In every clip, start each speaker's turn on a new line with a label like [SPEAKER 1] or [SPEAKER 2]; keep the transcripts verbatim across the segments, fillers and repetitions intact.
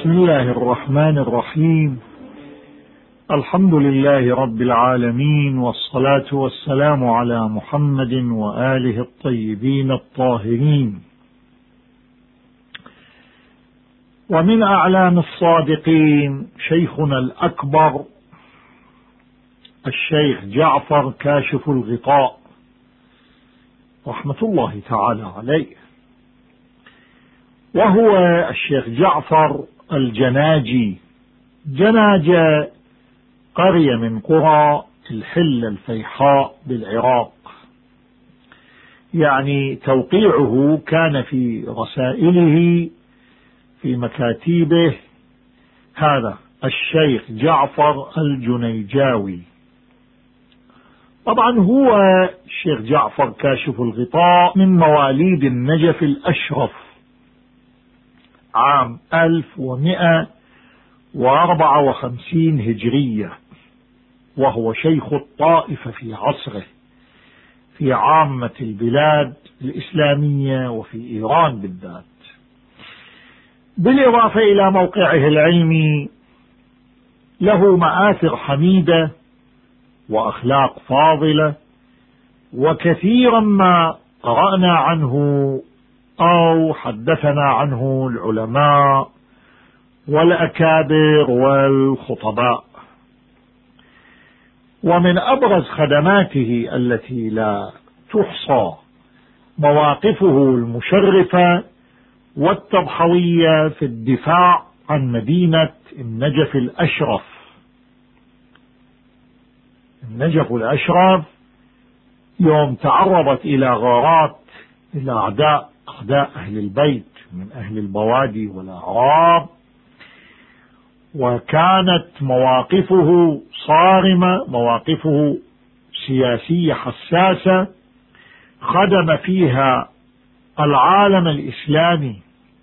[SPEAKER 1] بسم الله الرحمن الرحيم. الحمد لله رب العالمين، والصلاة والسلام على محمد وآله الطيبين الطاهرين. ومن أعلام الصادقين شيخنا الأكبر الشيخ جعفر كاشف الغطاء رحمة الله تعالى عليه، وهو الشيخ جعفر الجناجي. جناجة قرية من قرى الحلة الفيحاء بالعراق، يعني توقيعه كان في رسائله في مكاتيبه هذا الشيخ جعفر الجنيجاوي. طبعا هو الشيخ جعفر كاشف الغطاء من مواليد النجف الأشرف عام ألف ومئة وأربعة وخمسين هجرية، وهو شيخ الطائفة في عصره في عامة البلاد الإسلامية وفي إيران بالذات، بالإضافة إلى موقعه العلمي. له مآثر حميدة وأخلاق فاضلة، وكثيرا ما قرأنا عنه أو حدثنا عنه العلماء والأكابر والخطباء. ومن أبرز خدماته التي لا تحصى مواقفه المشرفة والتضحوية في الدفاع عن مدينة النجف الأشرف. النجف الأشرف يوم تعرضت إلى غارات الأعداء، أعداء أهل البيت من أهل البوادي والأعراب، وكانت مواقفه صارمة، مواقفه سياسية حساسة، خدم فيها العالم الإسلامي.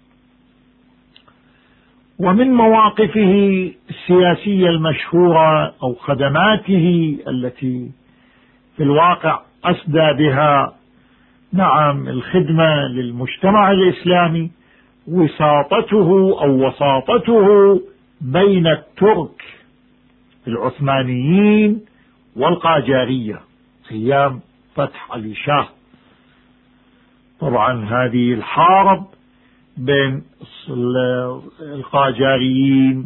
[SPEAKER 1] ومن مواقفه السياسية المشهورة أو خدماته التي في الواقع أسدى بها نعم الخدمة للمجتمع الإسلامي، وساطته أو وساطته بين الترك العثمانيين والقاجارية أيام فتح علي شاه. طبعا هذه الحرب بين القاجاريين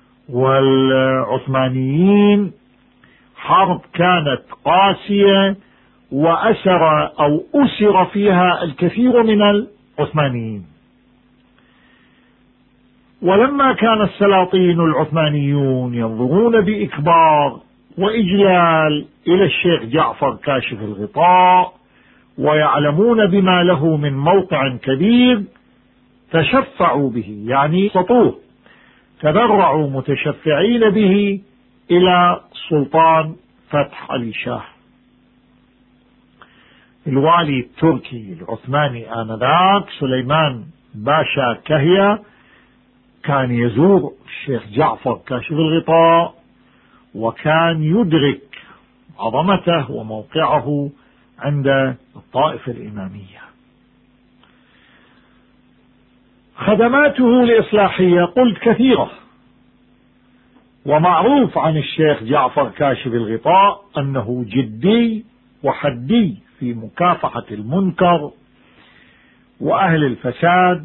[SPEAKER 1] والعثمانيين حرب كانت قاسية، وأسر أو أسر فيها الكثير من العثمانيين. ولما كان السلاطين العثمانيون ينظرون بإكبار وإجلال إلى الشيخ جعفر كاشف الغطاء، ويعلمون بما له من موقع كبير، تشفعوا به، يعني سطوه، تبرعوا متشفعين به إلى سلطان فتح علي شاه الوالي التركي العثماني آنذاك سليمان باشا كهيا. كان يزور الشيخ جعفر كاشف الغطاء، وكان يدرك عظمته وموقعه عند الطائفة الإمامية. خدماته الإصلاحية قلت كثيرة، ومعروف عن الشيخ جعفر كاشف الغطاء أنه جدي وحدي في مكافحة المنكر وأهل الفساد.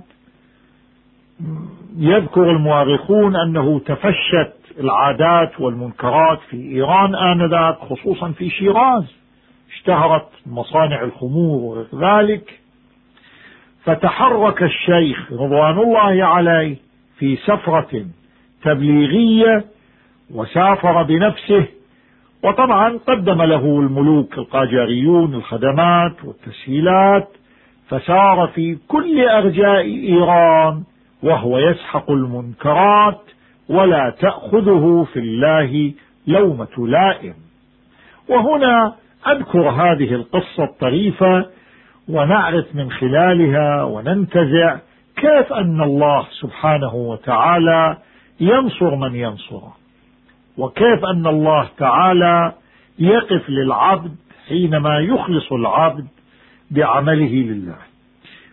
[SPEAKER 1] يذكر المؤرخون أنه تفشت العادات والمنكرات في إيران آنذاك، خصوصا في شيراز، اشتهرت مصانع الخمور وذلك. فتحرك الشيخ رضوان الله عليه في سفرة تبليغية، وسافر بنفسه، وطبعا قدم له الملوك القاجاريون الخدمات والتسهيلات، فسار في كل أرجاء إيران وهو يسحق المنكرات ولا تأخذه في الله لومة لائم. وهنا أذكر هذه القصة الطريفة، ونعرف من خلالها وننتزع كيف أن الله سبحانه وتعالى ينصر من ينصره، وكيف أن الله تعالى يقف للعبد حينما يخلص العبد بعمله لله.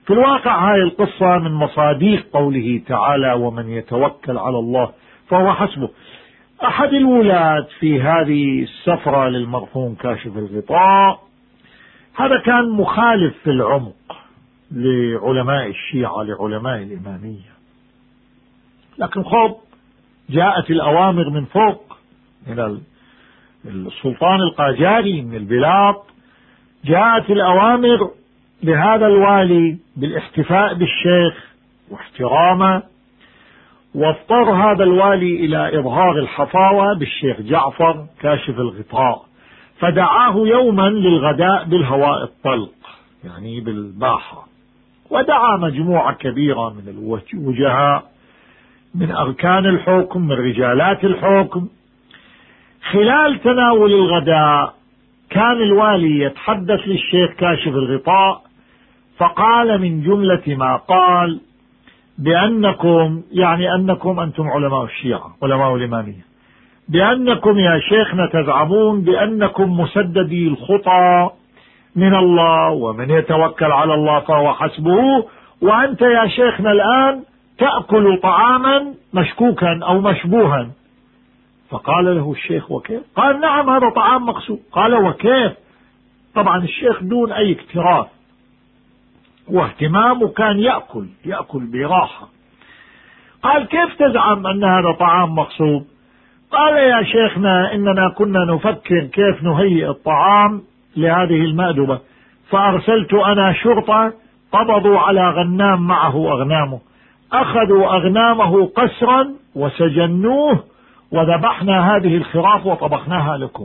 [SPEAKER 1] في الواقع هذه القصة من مصاديق قوله تعالى ومن يتوكل على الله فهو حسبه. أحد الولاة في هذه السفرة للمرحوم كاشف الغطاء هذا كان مخالف في العمق لعلماء الشيعة لعلماء الإمامية، لكن خب جاءت الأوامر من فوق من السلطان القاجاري من البلاط، جاءت الأوامر لهذا الوالي بالاحتفاء بالشيخ واحترامه، واضطر هذا الوالي إلى إظهار الحفاوة بالشيخ جعفر كاشف الغطاء، فدعاه يوما للغداء بالهواء الطلق يعني بالباحة، ودعا مجموعة كبيرة من الوجهاء من أركان الحكم من رجالات الحكم. خلال تناول الغداء كان الوالي يتحدث للشيخ كاشف الغطاء، فقال من جملة ما قال بأنكم يعني أنكم أنتم علماء الشيعة علماء الإمامية، بأنكم يا شيخنا تزعمون بأنكم مسددي الخطى من الله ومن يتوكل على الله فهو حسبه، وأنت يا شيخنا الآن تأكل طعاما مشكوكا أو مشبوها. فقال له الشيخ وكيف؟ قال نعم هذا طعام مقسوم. قال وكيف؟ طبعا الشيخ دون أي اكتراث واهتمامه كان يأكل يأكل براحة. قال كيف تزعم أن هذا طعام مقسوم؟ قال يا شيخنا إننا كنا نفكر كيف نهيئ الطعام لهذه المأدبة، فأرسلت أنا شرطة قبضوا على غنام معه أغنامه، أخذوا أغنامه قسرا وسجنوه وذبحنا هذه الخراف وطبخناها لكم.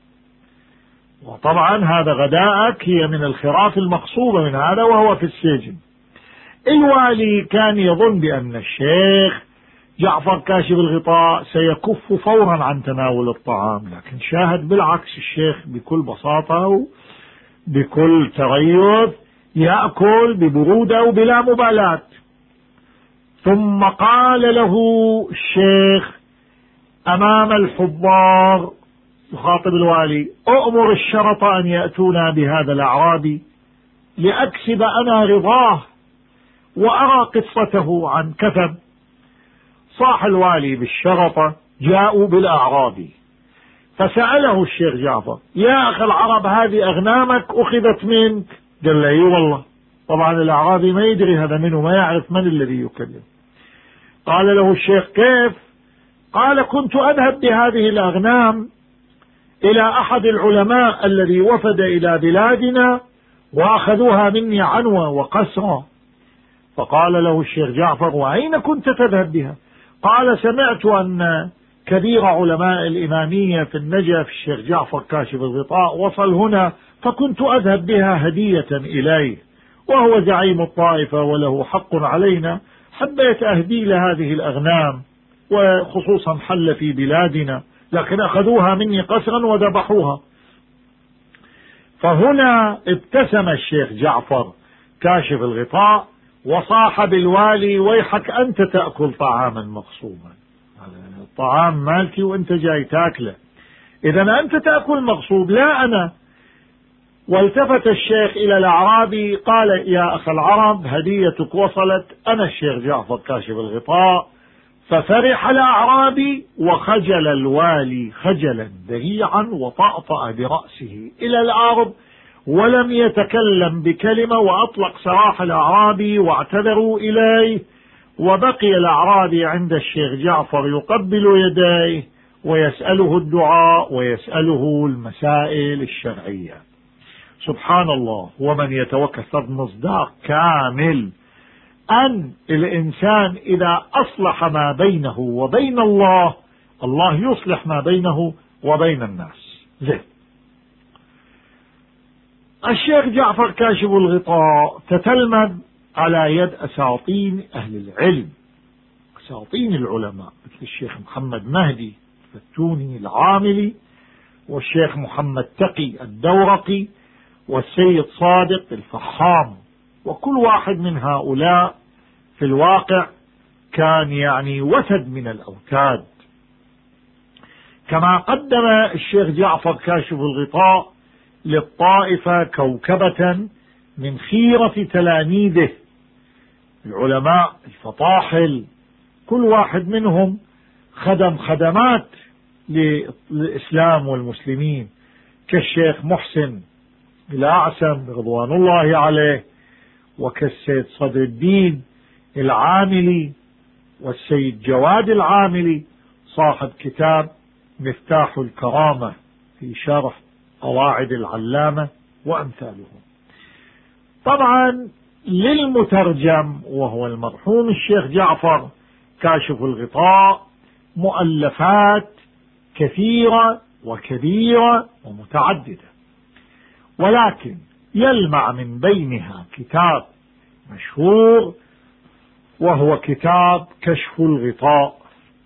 [SPEAKER 1] وطبعا هذا غداءك هي من الخراف المقصوبة من هذا وهو في السجن. الوالي كان يظن بأن الشيخ جعفر كاشف الغطاء سيكف فورا عن تناول الطعام، لكن شاهد بالعكس الشيخ بكل بساطة بكل تريث يأكل ببرودة وبلا مبالاة. ثم قال له الشيخ أمام الحضار يخاطب الوالي أؤمر الشرطة أن يأتونا بهذا الأعرابي لأكسب أنا رضاه وأرى قصته عن كثب. صاح الوالي بالشرطة جاءوا بالأعرابي، فسأله الشيخ جعفر يا أخي العرب هذه أغنامك أخذت منك؟ قال له اي والله. طبعا الأعرابي ما يدري هذا منه ما يعرف من الذي يكلم. قال له الشيخ كيف؟ قال كنت أذهب بهذه الأغنام إلى أحد العلماء الذي وفد إلى بلادنا وأخذوها مني عنوة وقسرة. فقال له الشيخ جعفر وأين كنت تذهب بها؟ قال سمعت أن كبير علماء الإمامية في النجف الشيخ جعفر كاشف الغطاء وصل هنا فكنت أذهب بها هدية إليه، وهو زعيم الطائفة وله حق علينا، حبيت أهدي لهذه الأغنام وخصوصا حل في بلادنا، لكن أخذوها مني قسرا وذبحوها. فهنا ابتسم الشيخ جعفر كاشف الغطاء وصاح بالوالي ويحك أنت تأكل طعاما مغصوبا، الطعام مالكي وانت جاي تاكله، إذا أنت تأكل مغصوب لا أنا. والتفت الشيخ إلى الأعرابي قال يا أخ العرب هديتك وصلت، أنا الشيخ جعفر كاشف الغطاء. ففرح الأعرابي وخجل الوالي خجلا ذريعا وطأطأ برأسه إلى الأرض ولم يتكلم بكلمة، وأطلق سراح الأعرابي واعتذروا إليه. وبقي الأعرابي عند الشيخ جعفر يقبل يديه ويسأله الدعاء ويسأله المسائل الشرعية. سبحان الله. ومن يتوكل مصداق كامل أن الإنسان إذا أصلح ما بينه وبين الله الله يصلح ما بينه وبين الناس. زين. الشيخ جعفر كاشف الغطاء تتلمذ على يد أساطين أهل العلم، أساطين العلماء مثل الشيخ محمد مهدي الفتوني العاملي والشيخ محمد تقي الدورقي والسيد صادق الفحام، وكل واحد من هؤلاء في الواقع كان يعني وتد من الأوتاد. كما قدم الشيخ جعفر كاشف الغطاء للطائفة كوكبة من خيرة تلاميذه العلماء الفطاحل، كل واحد منهم خدم خدمات للإسلام والمسلمين، كالشيخ محسن الأعسم رضوان الله عليه، وكالسيد صدر الدين العاملي، والسيد جواد العاملي صاحب كتاب مفتاح الكرامة في شرح قواعد العلامة وأمثالهم. طبعا للمترجم وهو المرحوم الشيخ جعفر كاشف الغطاء مؤلفات كثيرة وكبيرة ومتعددة، ولكن يلمع من بينها كتاب مشهور وهو كتاب كشف الغطاء.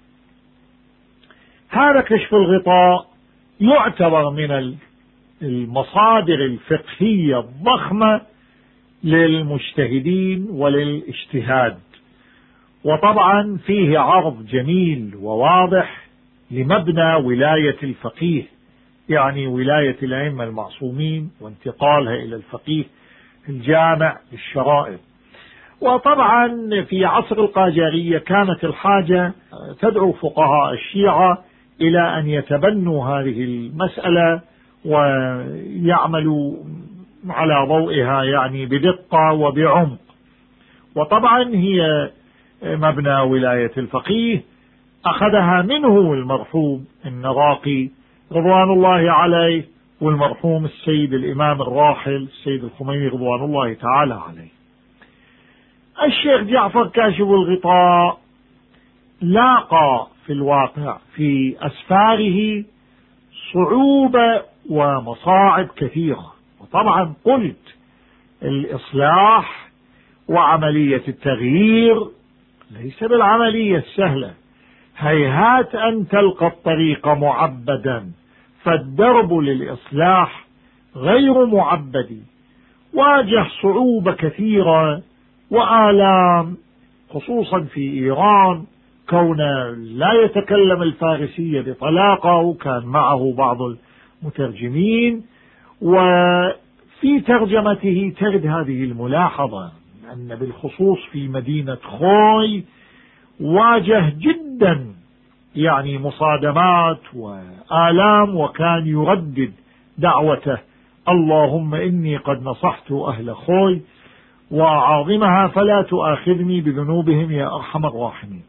[SPEAKER 1] هذا كشف الغطاء يعتبر من المصادر الفقهية الضخمة للمجتهدين وللاجتهاد، وطبعا فيه عرض جميل وواضح لمبنى ولاية الفقيه، يعني ولاية الأئمة المعصومين وانتقالها إلى الفقيه الجامع للشرائع. وطبعا في عصر القاجارية كانت الحاجة تدعو فقهاء الشيعة إلى أن يتبنوا هذه المسألة ويعملوا على ضوئها يعني بدقة وبعمق. وطبعا هي مبنى ولاية الفقيه أخذها منه المرحوم النراقي رضوان الله عليه، والمرحوم السيد الإمام الراحل السيد الخميني رضوان الله تعالى عليه. الشيخ جعفر كاشف الغطاء لاقى في الواقع في أسفاره صعوبة ومصاعب كثيرة، وطبعا قلت الإصلاح وعملية التغيير ليس بالعملية السهلة، هيهات أن تلقى الطريق معبدا، فالدرب للإصلاح غير معبد. واجه صعوبة كثيرة وآلام، خصوصا في إيران كون لا يتكلم الفارسية بطلاقة، وكان معه بعض المترجمين، وفي ترجمته ترد هذه الملاحظة أن بالخصوص في مدينة خوي واجه جدا يعني مصادمات وآلام، وكان يردد دعوته اللهم إني قد نصحت أهل خوي وعاظمها فلا تؤاخذني بذنوبهم يا أرحم الراحمين.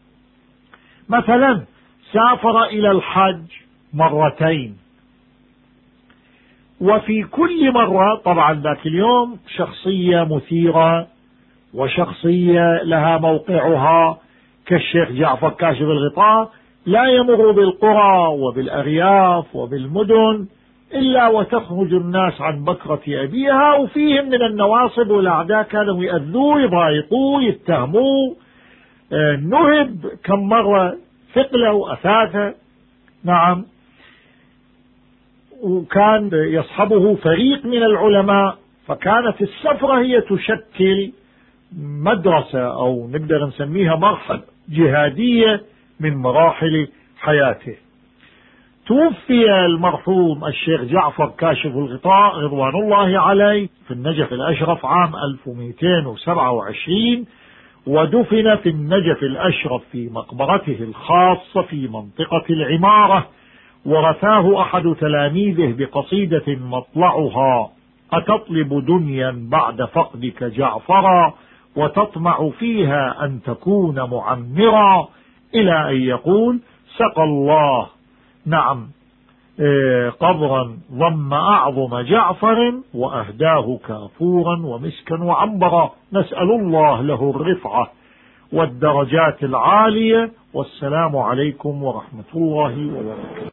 [SPEAKER 1] مثلا سافر إلى الحج مرتين، وفي كل مرة طبعا ذاك اليوم شخصية مثيرة وشخصية لها موقعها كالشيخ جعفر كاشف الغطاء لا يمر بالقرى وبالأرياف وبالمدن إلا وتخرج الناس عن بكرة أبيها، وفيهم من النواصب والأعداء كانوا يأذوه يضايقوه يتهموه، نهب كم مرة ثقله وأثاثه. نعم، وكان يصحبه فريق من العلماء، فكانت السفرة هي تشكل مدرسة أو نقدر نسميها مرحلة جهادية من مراحل حياته. توفي المرحوم الشيخ جعفر كاشف الغطاء رضوان الله عليه في النجف الأشرف عام ألف ومئتين وسبعة وعشرين، ودفن في النجف الأشرف في مقبرته الخاصة في منطقة العمارة، ورثاه أحد تلاميذه بقصيدة مطلعها أتطلب دنيا بعد فقدك جعفرا وتطمع فيها أن تكون معمرا، إلى أن يقول سقى الله نعم قبرا ضم أعظم جعفر وأهداه كافورا ومسكا وعنبرا، نسأل الله له الرفعة والدرجات العالية، والسلام عليكم ورحمة الله وبركاته.